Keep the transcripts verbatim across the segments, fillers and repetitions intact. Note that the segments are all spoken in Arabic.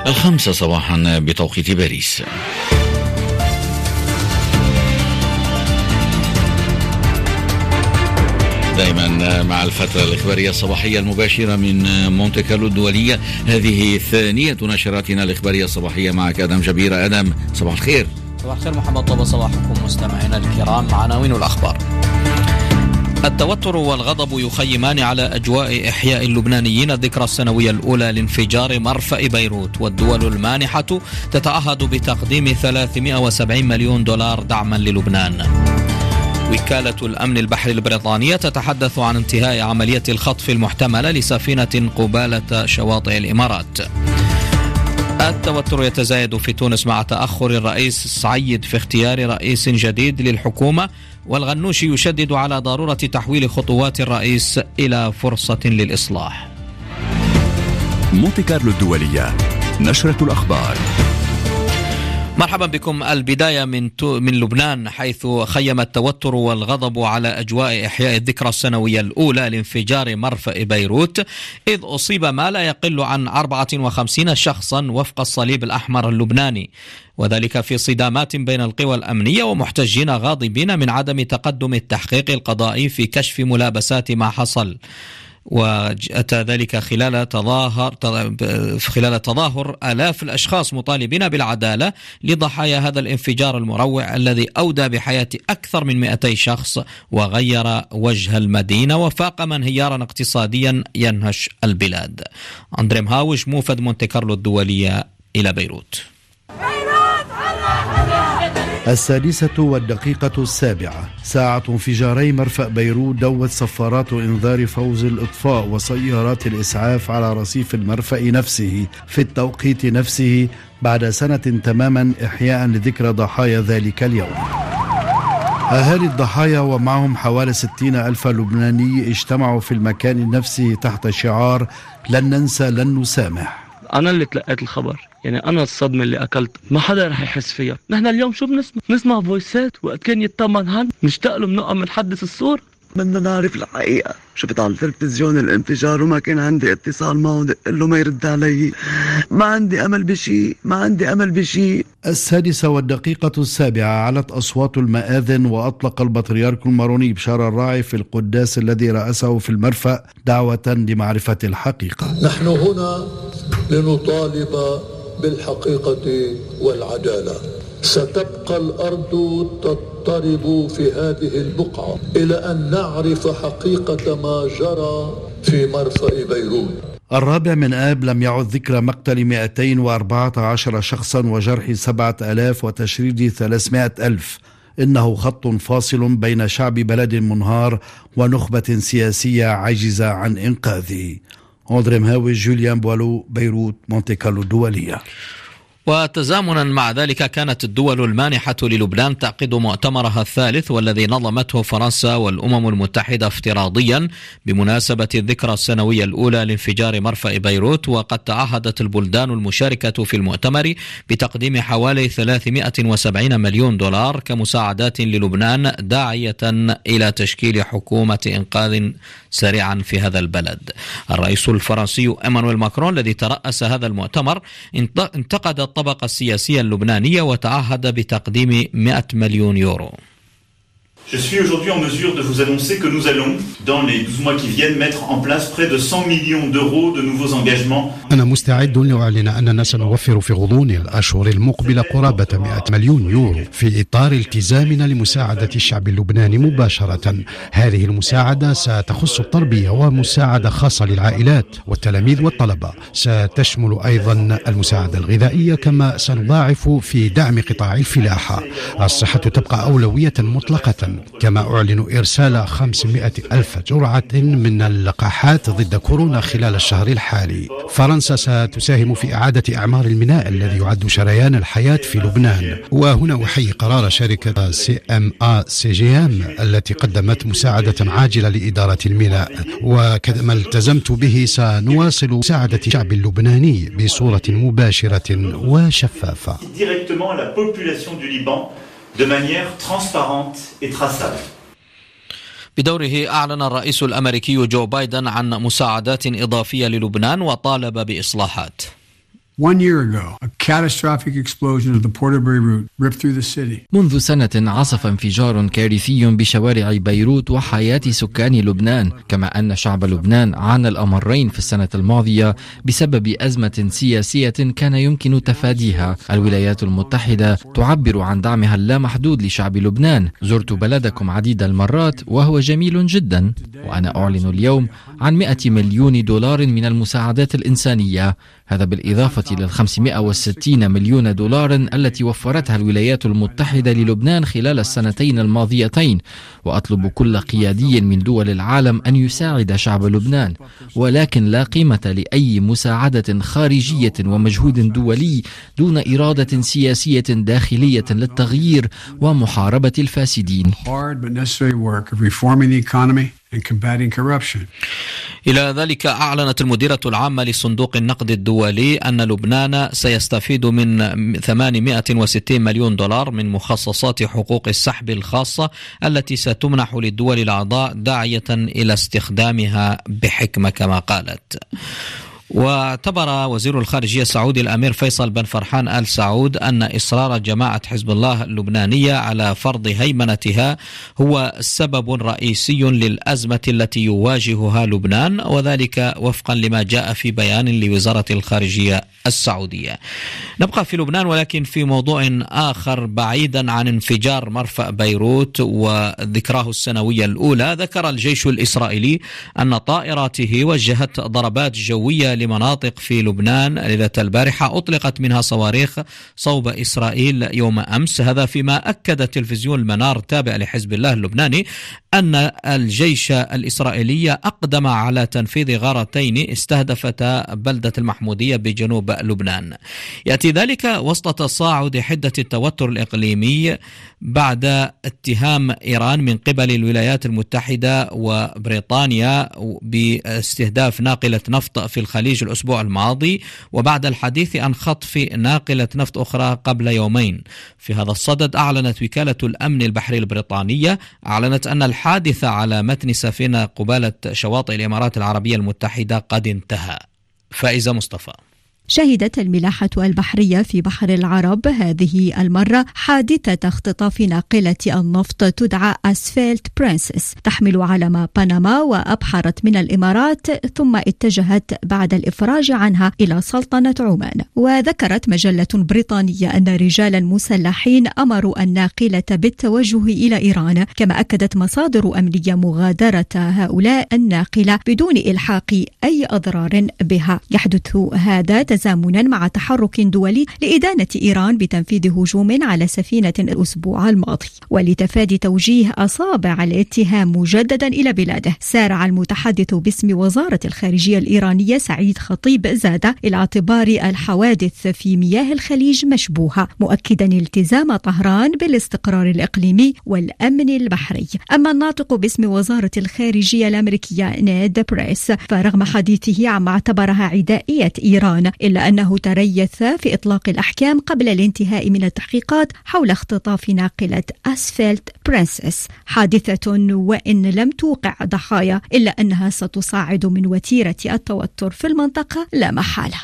الخامسة صباحا بتوقيت باريس. دائما مع الفترة الإخبارية الصباحية المباشرة من مونte كارلو الدولية. هذه ثانية نشراتنا الإخبارية الصباحية. معك آدم جبير. آدم، صباح الخير. صباح الخير محمد طوبة. صباحكم مستمعينا الكرام. عناوين الأخبار: التوتر والغضب يخيمان على أجواء إحياء اللبنانيين الذكرى السنوية الأولى لانفجار مرفأ بيروت، والدول المانحة تتعهد بتقديم ثلاثمائة وسبعين مليون دولار دعما للبنان. وكالة الأمن البحري البريطانية تتحدث عن انتهاء عملية الخطف المحتملة لسفينة قبالة شواطئ الإمارات. التوتر يتزايد في تونس مع تأخر الرئيس سعيد في اختيار رئيس جديد للحكومة، والغنوشي يشدد على ضرورة تحويل خطوات الرئيس إلى فرصة للإصلاح. مونte كارلو الدولية، نشرة الأخبار. مرحبا بكم. البداية من من لبنان، حيث خيم التوتر والغضب على أجواء إحياء الذكرى السنوية الأولى لانفجار مرفأ بيروت، إذ أصيب ما لا يقل عن أربعة وخمسين شخصا وفق الصليب الأحمر اللبناني، وذلك في صدامات بين القوى الأمنية ومحتجين غاضبين من عدم تقدم التحقيق القضائي في كشف ملابسات ما حصل. وأتى ذلك خلال تظاهر خلال تظاهر آلاف الأشخاص مطالبين بالعدالة لضحايا هذا الانفجار المروع الذي أودى بحياة أكثر من مئتي شخص وغير وجه المدينة وفاقم انهيارا اقتصاديا ينهش البلاد. أندري مهاوش، موفد مونte كارلو الدولية إلى بيروت. السادسة والدقيقة السابعة، ساعة انفجاري مرفأ بيروت دوت صفارات إنذار فوز الإطفاء وسيارات الإسعاف على رصيف المرفأ نفسه في التوقيت نفسه بعد سنة تماما إحياء لذكرى ضحايا ذلك اليوم. أهالي الضحايا ومعهم حوالي ستين ألف لبناني اجتمعوا في المكان نفسه تحت شعار لن ننسى لن نسامح. أنا اللي تلقيت الخبر، يعني أنا الصدمة اللي أكلت ما حدا رح يحس فيها. نحن اليوم شو بنسمع؟ بنسمع فويسات، وقت كان يتطمن هن نشتاق له بنقع بنحدث الصور. بدنا نعرف الحقيقة. شفت على التلفزيون الانفجار وما كان عندي اتصال معه، دق له ما يرد علي. ما عندي أمل بشيء، ما عندي أمل بشيء. السادسة والدقيقة السابعة، علت أصوات المآذن وأطلق البطريرك الماروني بشار الراعي في القداس الذي رأسه في المرفأ دعوة لمعرفة الحقيقة. نحن هنا لنطالب بالحقيقة والعدالة. ستبقى الأرض تضطرب في هذه البقعة إلى أن نعرف حقيقة ما جرى في مرفأ بيروت. الرابع من آب لم يعد ذكرى مقتل مئتين وأربعة عشر شخصا وجرح سبعة آلاف وتشريد ثلاثمائة ألف. إنه خط فاصل بين شعب بلد منهار ونخبة سياسية عاجزة عن إنقاذه. أندري مهاوي، جوليان بوالو، بيروت، مونte كارلو الدولية. وتزامنا مع ذلك، كانت الدول المانحة للبنان تعقد مؤتمرها الثالث والذي نظمته فرنسا والأمم المتحدة افتراضيا بمناسبة الذكرى السنوية الأولى لانفجار مرفأ بيروت. وقد تعهدت البلدان المشاركة في المؤتمر بتقديم حوالي ثلاثمائة وسبعين مليون دولار كمساعدات للبنان، داعية إلى تشكيل حكومة إنقاذ سريعا في هذا البلد. الرئيس الفرنسي إيمانويل ماكرون الذي ترأس هذا المؤتمر انتقد الطبقة السياسية اللبنانية وتعهد بتقديم مئة مليون يورو. Je suis aujourd'hui en mesure de vous annoncer que nous allons, dans les douze mois qui viennent, mettre en place près de cent millions d'euros de nouveaux engagements. أنا مستعد لأعلن أننا سنوفر في غضون الأشهر المقبلة قرابة مئة مليون يورو في إطار التزامنا لمساعدة الشعب اللبناني مباشرة. هذه المساعدة ستخص التربية ومساعدة خاصة للعائلات والتلاميذ والطلبة. ستشمل أيضا المساعدة الغذائية، كما سنضاعف في دعم قطاع الفلاحة. الصحة تبقى أولوية مطلقة، كما أعلن إرسال خمسمائة ألف جرعة من اللقاحات ضد كورونا خلال الشهر الحالي. فرنسا ستساهم في إعادة إعمار الميناء الذي يعد شريان الحياة في لبنان. وهنا أحيي قرار شركة سي ام اي سي جي ام التي قدمت مساعدة عاجلة لإدارة الميناء، وكما التزمت به سنواصل مساعدة الشعب اللبناني بصورة مباشرة وشفافة. de manière transparente et traçable. بدوره أعلن الرئيس الأمريكي جو بايدن عن مساعدات إضافية للبنان وطالب بإصلاحات. One year ago, a catastrophic explosion of the port of Beirut ripped through the city. منذ سنة عصف انفجار كارثي بشوارع بيروت وحياة سكان لبنان، كما أن شعب لبنان عانى الأمرين في السنة الماضية بسبب أزمة سياسية كان يمكن تفاديها. الولايات المتحدة تعبر عن دعمها اللامحدود لشعب لبنان. زرت بلدكم عديد المرات وهو جميل جدا، وأنا أعلن اليوم عن مئة مليون دولار من المساعدات الإنسانية، هذا بالإضافة لل خمسمئة وستين مليون دولار التي وفرتها الولايات المتحدة للبنان خلال السنتين الماضيتين. وأطلب كل قيادي من دول العالم أن يساعد شعب لبنان، ولكن لا قيمة لأي مساعدة خارجية ومجهود دولي دون إرادة سياسية داخلية للتغيير ومحاربة الفاسدين. إلى ذلك أعلنت المديرة العامة لصندوق النقد الدولي أن لبنان سيستفيد من ثمانمئة وستين مليون دولار من مخصصات حقوق السحب الخاصة التي ستمنح للدول الأعضاء، داعية إلى استخدامها بحكمة كما قالت. واعتبر وزير الخارجية السعودي الأمير فيصل بن فرحان آل سعود أن إصرار جماعة حزب الله اللبنانية على فرض هيمنتها هو سبب رئيسي للأزمة التي يواجهها لبنان، وذلك وفقا لما جاء في بيان لوزارة الخارجية السعودية. نبقى في لبنان ولكن في موضوع آخر بعيدا عن انفجار مرفأ بيروت وذكراه السنوية الأولى. ذكر الجيش الإسرائيلي أن طائراته وجهت ضربات جوية لمناطق في لبنان ليلة البارحة أطلقت منها صواريخ صوب إسرائيل يوم أمس، هذا فيما أكد تلفزيون المنار التابع لحزب الله اللبناني أن الجيش الإسرائيلي أقدم على تنفيذ غارتين استهدفتا بلدة المحمودية بجنوب لبنان. يأتي ذلك وسط تصاعد حدة التوتر الإقليمي بعد اتهام إيران من قبل الولايات المتحدة وبريطانيا باستهداف ناقلة نفط في الخليج الأسبوع الماضي، وبعد الحديث عن خطف ناقلة نفط أخرى قبل يومين. في هذا الصدد أعلنت وكالة الأمن البحري البريطانية أعلنت أن الحادث على متن سفينة قبالة شواطئ الإمارات العربية المتحدة قد انتهى. فائزة مصطفى. شهدت الملاحة البحرية في بحر العرب هذه المرة حادثة اختطاف ناقلة النفط تدعى أسفلت برنسس تحمل علم بنما، وأبحرت من الإمارات ثم اتجهت بعد الإفراج عنها إلى سلطنة عمان. وذكرت مجلة بريطانية أن رجالا مسلحين أمروا الناقلة بالتوجه إلى إيران، كما أكدت مصادر أمنية مغادرة هؤلاء الناقلة بدون إلحاق أي أضرار بها. يحدث هذا تزامنا مع تحرك دولي لإدانة إيران بتنفيذ هجوم على سفينة الأسبوع الماضي. ولتفادي توجيه أصابع الاتهام مجددا إلى بلاده، سارع المتحدث باسم وزارة الخارجية الإيرانية سعيد خطيب زادة إلى اعتبار الحوادث في مياه الخليج مشبوهة، مؤكدا التزام طهران بالاستقرار الإقليمي والأمن البحري. أما الناطق باسم وزارة الخارجية الأمريكية نيد بريس فرغم حديثه عما اعتبرها عدائية إيران، إلا أنه تريث في إطلاق الأحكام قبل الانتهاء من التحقيقات حول اختطاف ناقلة أسفلت برنسس، حادثة وإن لم توقع ضحايا إلا أنها ستصاعد من وتيرة التوتر في المنطقة لا محالة.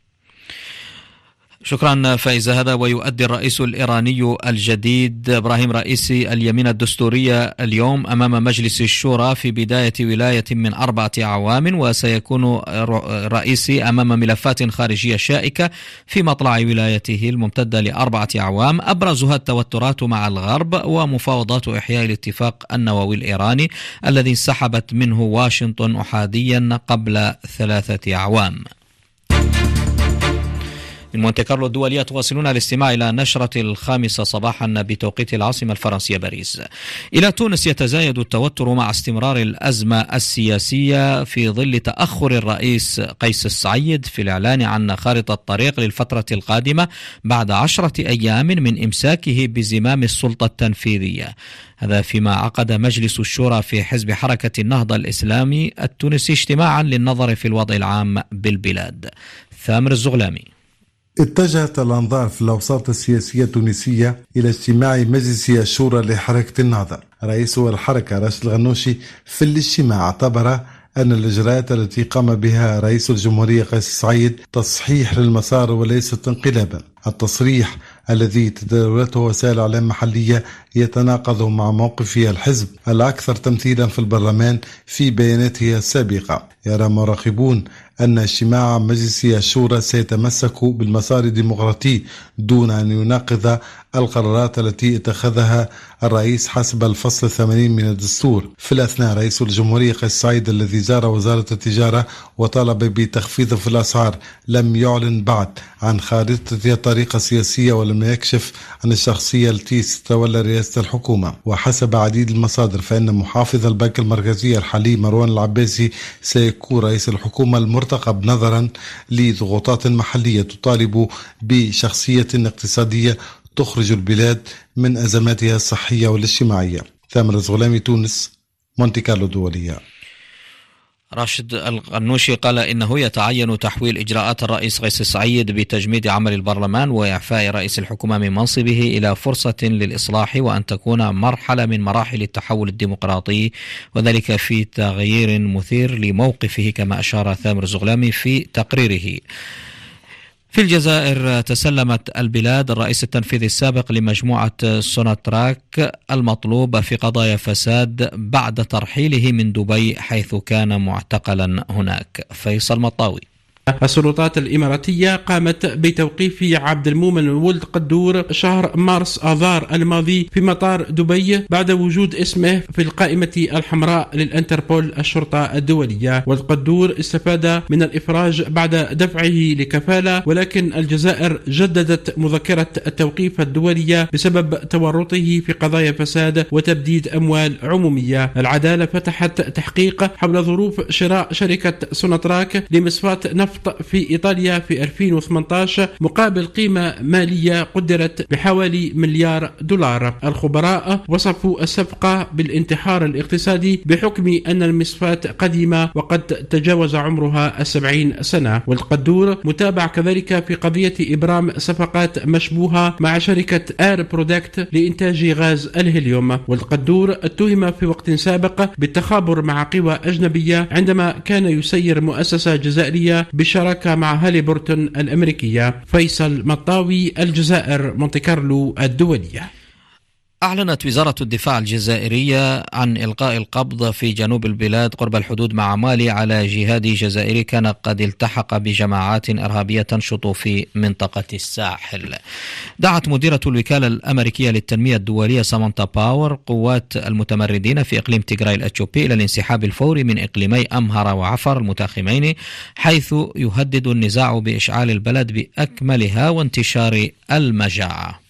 شكرا فايزة. هذا ويؤدي الرئيس الإيراني الجديد إبراهيم رئيسي اليمين الدستورية اليوم أمام مجلس الشورى في بداية ولاية من أربعة أعوام، وسيكون رئيسي أمام ملفات خارجية شائكة في مطلع ولايته الممتدة لأربعة أعوام، أبرزها التوترات مع الغرب ومفاوضات إحياء الاتفاق النووي الإيراني الذي انسحبت منه واشنطن أحاديا قبل ثلاثة أعوام. من مونتي كارلو الدولية تواصلون الاستماع إلى نشرة الخامسة صباحا بتوقيت العاصمة الفرنسية باريس. إلى تونس يتزايد التوتر مع استمرار الأزمة السياسية في ظل تأخر الرئيس قيس السعيد في الإعلان عن خارطة الطريق للفترة القادمة بعد عشرة أيام من إمساكه بزمام السلطة التنفيذية. هذا فيما عقد مجلس الشورى في حزب حركة النهضة الإسلامي التونسي اجتماعا للنظر في الوضع العام بالبلاد. ثامر الزغلامي. اتجهت الأنظار في الأوساط السياسية التونسية إلى اجتماع مجلس الشورى لحركة النهضة. رئيس الحركة راشد الغنوشي في الاجتماع اعتبر أن الإجراءات التي قام بها رئيس الجمهورية قيس سعيد تصحيح للمسار وليست انقلابا. التصريح الذي تداولته وسائل الإعلام محلية يتناقض مع موقف الحزب الأكثر تمثيلا في البرلمان في بياناته السابقة. يرى مراقبون أن اجتماع مجلس الشورى سيتمسك بالمسار الديمقراطي دون أن يناقض القرارات التي اتخذها الرئيس حسب الفصل الثمانين من الدستور. في الأثناء رئيس الجمهورية قيس سعيد الذي زار وزارة التجارة وطالب بتخفيض في الأسعار لم يعلن بعد عن خارطة الطريقة السياسية ولم يكشف عن الشخصية التي ستتولى رئاسة الحكومة. وحسب عديد المصادر فإن محافظ البنك المركزي الحالي مروان العباسي سيكون رئيس الحكومة المرتقب نظرا لضغوطات محلية تطالب بشخصية اقتصادية تخرج البلاد من أزماتها الصحية والاجتماعية. ثامر الزغلامي، تونس، مونتي كارلو الدولية. راشد القنوشي قال إنه يتعين تحويل إجراءات الرئيس قيس سعيد بتجميد عمل البرلمان وإعفاء رئيس الحكومة من منصبه إلى فرصة للإصلاح وأن تكون مرحلة من مراحل التحول الديمقراطي، وذلك في تغيير مثير لموقفه كما أشار ثامر الزغلامي في تقريره. في الجزائر تسلمت البلاد الرئيس التنفيذي السابق لمجموعة سوناتراك المطلوب في قضايا فساد بعد ترحيله من دبي حيث كان معتقلا هناك. فيصل مطاوي. السلطات الإماراتية قامت بتوقيف عبد المؤمن ولد قدور شهر مارس آذار الماضي في مطار دبي بعد وجود اسمه في القائمة الحمراء للانتربول الشرطة الدولية. والقدور استفاد من الإفراج بعد دفعه لكفالة، ولكن الجزائر جددت مذكرة التوقيف الدولية بسبب تورطه في قضايا فساد وتبديد أموال عمومية. العدالة فتحت تحقيق حول ظروف شراء شركة سوناتراك لمصفاة نفط في إيطاليا في ألفين وثمانية عشر مقابل قيمة مالية قدرت بحوالي مليار دولار. الخبراء وصفوا الصفقة بالانتحار الاقتصادي بحكم أن المصفاة قديمة وقد تجاوز عمرها السبعين سنة. والقدور متابع كذلك في قضية إبرام صفقات مشبوهة مع شركة آر برودكت لإنتاج غاز الهيليوم. والقدور اتهم في وقت سابق بالتخابر مع قوى أجنبية عندما كان يسير مؤسسة جزائرية بالشراكة مع هاليبورتون الأمريكية. فيصل مطاوي، الجزائر، مونتي كارلو الدولية. أعلنت وزارة الدفاع الجزائرية عن إلقاء القبض في جنوب البلاد قرب الحدود مع مالي على جهادي جزائري كان قد التحق بجماعات إرهابية تنشط في منطقة الساحل. دعت مديرة الوكالة الأمريكية للتنمية الدولية سامانتا باور قوات المتمردين في إقليم تيغراي الأثيوبي إلى الانسحاب الفوري من إقليمي أمهر وعفر المتاخمين، حيث يهدد النزاع بإشعال البلد بأكملها وانتشار المجاعة.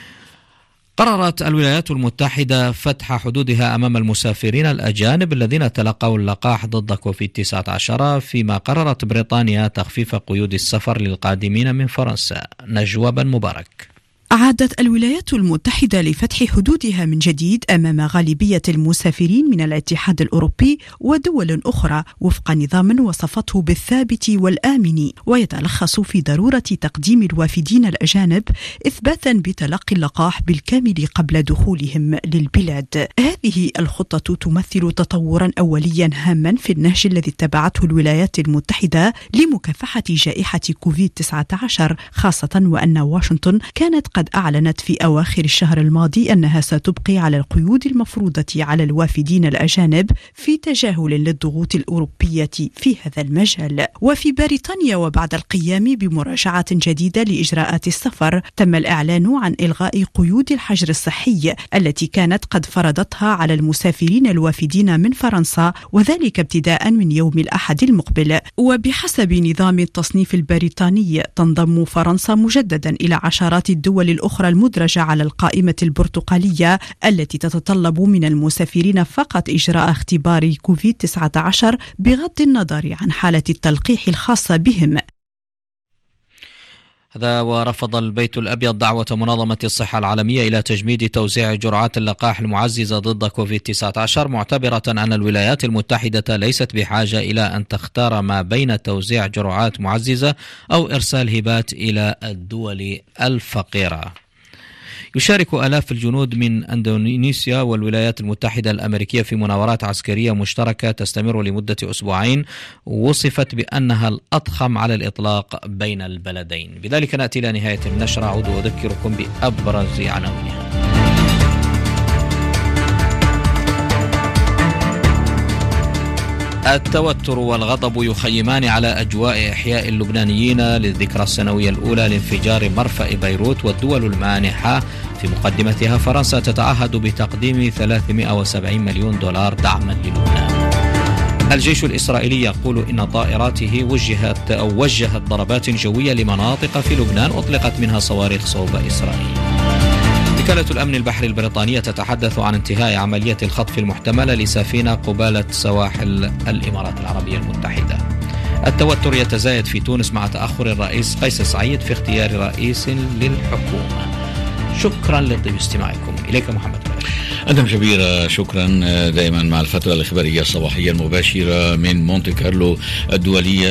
قررت الولايات المتحدة فتح حدودها أمام المسافرين الأجانب الذين تلقوا اللقاح ضد كوفيد تسعة عشر، فيما قررت بريطانيا تخفيف قيود السفر للقادمين من فرنسا. نجوى بن مبارك. أعادت الولايات المتحدة لفتح حدودها من جديد أمام غالبية المسافرين من الاتحاد الأوروبي ودول أخرى وفق نظام وصفته بالثابت والآمن، ويتلخص في ضرورة تقديم الوافدين الأجانب إثباتا بتلقي اللقاح بالكامل قبل دخولهم للبلاد. هذه الخطة تمثل تطورا أوليا هاما في النهج الذي اتبعته الولايات المتحدة لمكافحة جائحة كوفيد تسعة عشر، خاصة وأن واشنطن كانت قد أعلنت في أواخر الشهر الماضي أنها ستبقي على القيود المفروضة على الوافدين الأجانب في تجاهل للضغوط الأوروبية في هذا المجال. وفي بريطانيا وبعد القيام بمراجعة جديدة لإجراءات السفر تم الإعلان عن إلغاء قيود الحجر الصحي التي كانت قد فرضتها على المسافرين الوافدين من فرنسا، وذلك ابتداء من يوم الأحد المقبل. وبحسب نظام التصنيف البريطاني تنضم فرنسا مجددا إلى عشرات الدول الأخرى المدرجة على القائمة البرتقالية التي تتطلب من المسافرين فقط إجراء اختبار كوفيد تسعة عشر بغض النظر عن حالة التلقيح الخاصة بهم. هذا ورفض البيت الأبيض دعوة منظمة الصحة العالمية إلى تجميد توزيع جرعات اللقاح المعززة ضد كوفيد تسعة عشر، معتبرة أن الولايات المتحدة ليست بحاجة إلى أن تختار ما بين توزيع جرعات معززة أو إرسال هبات إلى الدول الفقيرة. يشارك آلاف الجنود من أندونيسيا والولايات المتحدة الأمريكية في مناورات عسكرية مشتركة تستمر لمدة أسبوعين وصفت بأنها الأضخم على الإطلاق بين البلدين. بذلك نأتي إلى نهاية النشرة. أعود وأذكركم بأبرز عناوينها. التوتر والغضب يخيمان على أجواء إحياء اللبنانيين للذكرى السنوية الأولى لانفجار مرفأ بيروت، والدول المانحة في مقدمتها فرنسا تتعهد بتقديم ثلاثمائة وسبعين مليون دولار دعما للبنان. الجيش الإسرائيلي يقول إن طائراته وجهت أو وجهت ضربات جوية لمناطق في لبنان أطلقت منها صواريخ صوب إسرائيل. وكالة الأمن البحري البريطانية تتحدث عن انتهاء عملية الخطف المحتملة لسفينة قبالة سواحل الإمارات العربية المتحدة. التوتر يتزايد في تونس مع تأخر الرئيس قيس سعيد في اختيار رئيس للحكومة. شكرا لطيب استماعكم. إليك محمد أدم جبير. شكرا دائما مع الفترة الإخبارية الصباحية المباشرة من مونte كارلو الدولية.